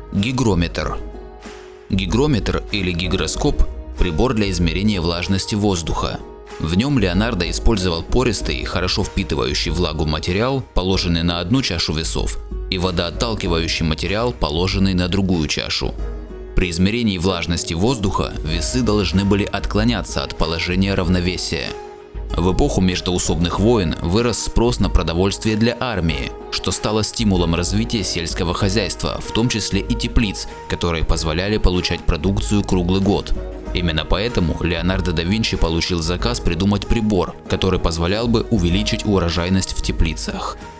Гигрометр. Гигрометр или гигроскоп – прибор для измерения влажности воздуха. В нем Леонардо использовал пористый, хорошо впитывающий влагу материал, положенный на одну чашу весов, и водоотталкивающий материал, положенный на другую чашу. При измерении влажности воздуха весы должны были отклоняться от положения равновесия. В эпоху междоусобных войн вырос спрос на продовольствие для армии, что стало стимулом развития сельского хозяйства, в том числе и теплиц, которые позволяли получать продукцию круглый год. Именно поэтому Леонардо да Винчи получил заказ придумать прибор, который позволял бы увеличить урожайность в теплицах.